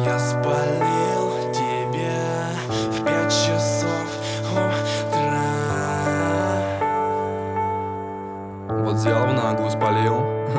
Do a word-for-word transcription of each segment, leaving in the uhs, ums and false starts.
Я спалил тебя в пять часов утра. Вот взял в наглую, спалил.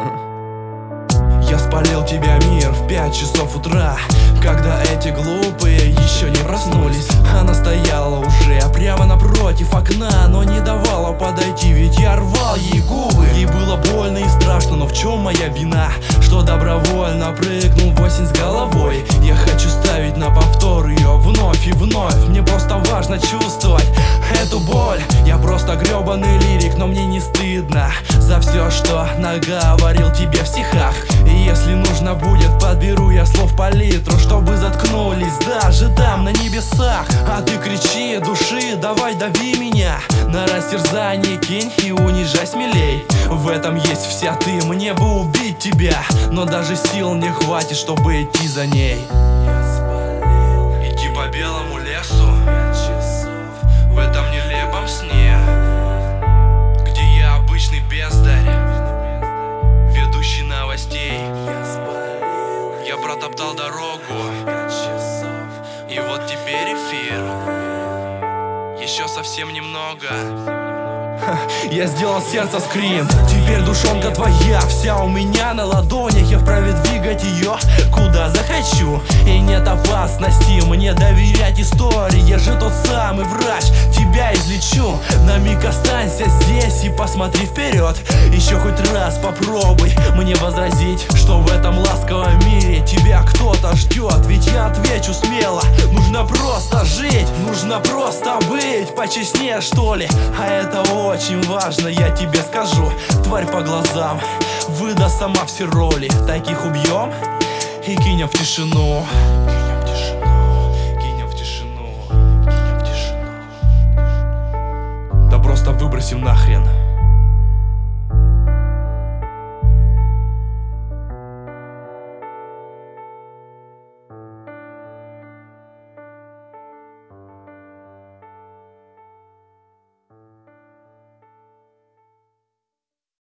Я спалил тебя, мир, в пять часов утра, когда эти глупые еще не проснулись. Она стояла уже прямо напротив окна, но не давала подойти, ведь я рвал ей губы. Ей было больно и страшно, но в чем моя вина, что добровольно прыгнул в осень с головой? Я хочу ставить на повтор ее вновь и вновь. Мне просто важно чувствовать эту боль. Я просто гребаный лирик, но мне не стыдно за все, что наговорил тебе в стихах. И если нужно будет, подберу я слов палитру, чтобы заткнулись даже там на небесах. А ты кричи души, давай дави меня, на растерзание кинь и унижай смелей. В этом есть вся ты, мне бы убить тебя, но даже сил не хватит, чтобы идти за ней. Идти по белому лесу в этом нелепом сне, где я обычный бездарь, ведущий новостей. Я протоптал дорогу, и вот теперь эфир. Еще совсем немного. Я сделал сердце скрин. Теперь душонка твоя вся у меня на ладонях. Я вправе двигать ее куда захочу, и нет опасности мне доверять истории. Я же тот самый врач, тебя излечу. На миг останься здесь и посмотри вперед. Еще хоть раз попробуй мне возразить, что в этом ласковом мире тебя кто-то ждет. Ведь я отвечу смело: нужно просто жить, нужно просто быть почестнее, что ли. А это очень важно, я тебе скажу. Тварь по глазам выдаст сама все роли. Таких убьем и кинем в тишину. Кинем в тишину, кинем в тишину, кинем в тишину. Да просто выбросим нахрен.